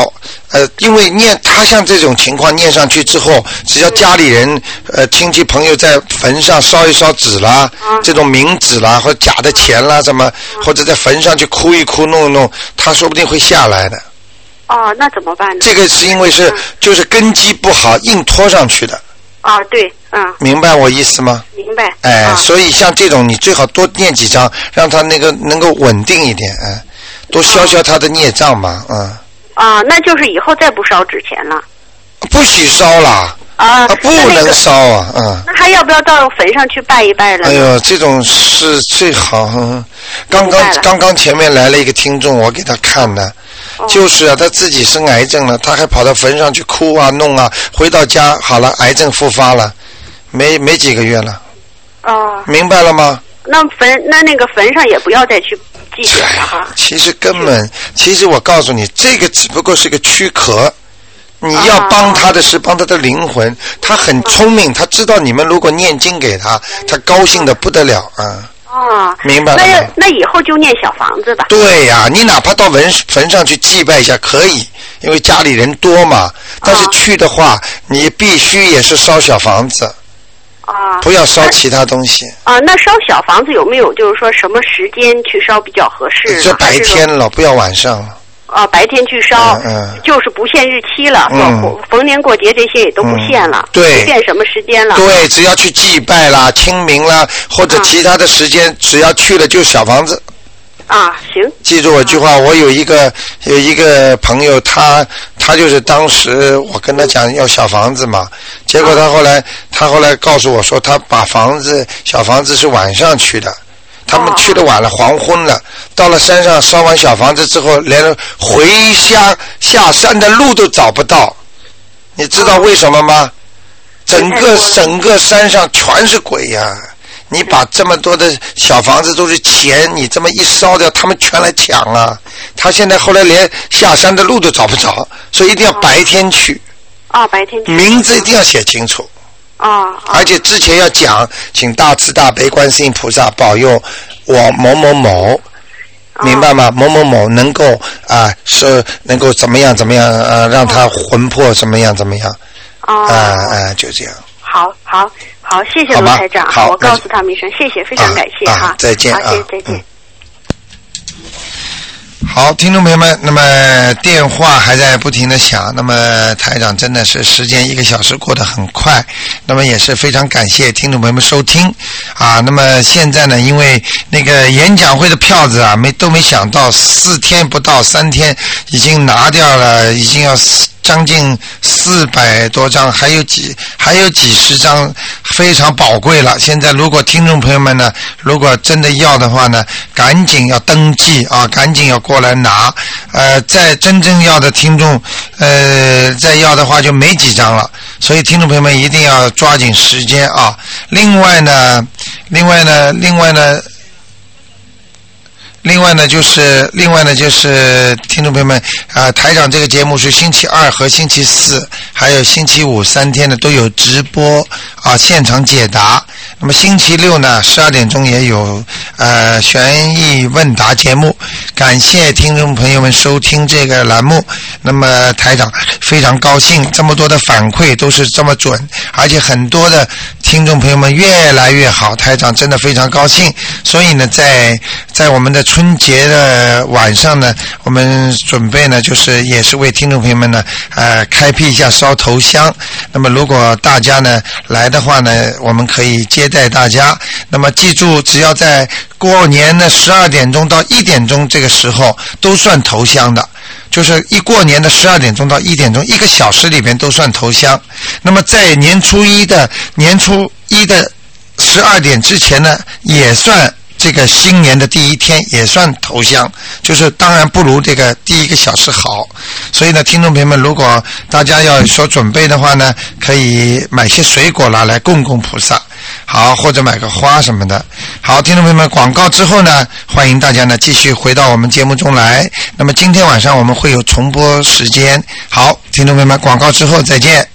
呃，因为念他像这种情况念上去之后，只要家里人呃亲戚朋友在坟上烧一烧纸啦，嗯、这种冥纸啦或者假的钱啦什么，嗯、或者在坟上去哭一哭弄一弄，他说不定会下来的。 哦，那怎么办呢？ 这个是因为是、嗯、就是根基不好，硬拖上去的。 啊，对，嗯。 明白我意思吗？ 明白。 哎， 啊、 所以像这种你最好多念几张，让他那个能够稳定一点，哎，多消消他的孽障嘛，嗯。 啊，那就是以后再不烧纸钱了。 不许烧了。 啊， 不能烧啊，嗯、那個。 那还要不要到坟上去拜一拜了？ 哎呦，这种是最好。嗯、刚刚刚刚前面来了一个听众，我给他看的，哦、就是啊，他自己生癌症了，他还跑到坟上去哭啊弄啊，回到家好了，癌症复发了，没没几个月了。哦。明白了吗？ 那坟那那个坟上也不要再去祭奠了哈。 其实根本，其实我告诉你，这个只不过是个躯壳。你要帮他的是帮他的灵魂，他很聪明，他知道你们如果念经给他，他高兴的不得了啊！ 啊， 明白了吗？ 那那以后就念小房子吧。 对呀、啊，你哪怕到坟坟上去祭拜一下可以，因为家里人多嘛。但是去的话，你必须也是烧小房子。啊，不要烧其他东西。 啊，那烧小房子有没有就是说什么时间去烧比较合适？ 这白天了，不要晚上了。 啊，白天去烧， 嗯嗯、 就是不限日期了， 嗯、 逢年过节这些也都不限了， 嗯、对， 不限什么时间了。 对，只要去祭拜啦、清明啦，或者其他的时间，嗯、只要去了就小房子。 啊，行。 记住我一句话，我有一个有一个朋友，他他就是当时我跟他讲要小房子嘛，结果他后来、啊、他后来告诉我说，他把房子小房子是晚上去的。他们去的晚了，黄昏了，到了山上烧完小房子之后，连回下下山的路都找不到。你知道为什么吗？整个整个山上全是鬼呀、啊！你把这么多的小房子都是钱，你这么一烧掉，他们全来抢啊！他现在后来连下山的路都找不着，所以一定要白天去。 啊，白天去。 名字一定要写清楚。 啊！ 而且之前要讲，请大慈大悲观世音菩萨保佑我某某某，明白吗？某某某能够啊，是能够怎么样怎么样啊，让他魂魄怎么样怎么样啊啊，就这样。 好，好，好，谢谢卢台长， 好， 我告诉他们一声，谢谢，非常感谢哈， 再见啊， 好，谢谢，再见。 好，听众朋友们，那么电话还在不停的响，那么台长真的是时间一个小时过得很快，那么也是非常感谢听众朋友们收听啊。那么现在呢，因为那个演讲会的票子啊，没都没想到四天不到三天已经拿掉了，已经要将近四百多张，还有几还有几十张，非常宝贵了。现在如果听众朋友们呢，如果真的要的话呢，赶紧要登记啊，赶紧要过来拿。呃，在真正要的听众，呃，再要的话就没几张了。所以听众朋友们一定要抓紧时间啊。另外呢，另外呢，另外呢。另外呢，就是另外呢，就是听众朋友们啊、呃，台长这个节目是星期二和星期四，还有星期五三天呢都有直播啊，现场解答。那么星期六呢，十二点钟也有呃悬疑问答节目。感谢听众朋友们收听这个栏目。那么台长非常高兴，这么多的反馈都是这么准，而且很多的听众朋友们越来越好，台长真的非常高兴。所以呢，在在我们的春节的晚上呢，我们准备呢，就是也是为听众朋友们呢，呃，开辟一下烧头香。那么如果大家呢来的话呢，我们可以接待大家。那么记住，只要在过年的十二点钟到一点钟这个时候都算头香的。就是一过年的十二点钟到一点钟，一个小时里边都算头香。那么在年初一的年初一的十二点之前呢，也算这个新年的第一天，也算头香。就是当然不如这个第一个小时好。所以呢，听众朋友们，如果大家要有所准备的话呢，可以买些水果啦来供供菩萨。好，或者买个花什么的。好，听众朋友们，广告之后呢，欢迎大家呢继续回到我们节目中来。那么今天晚上我们会有重播时间。好，听众朋友们，广告之后再见。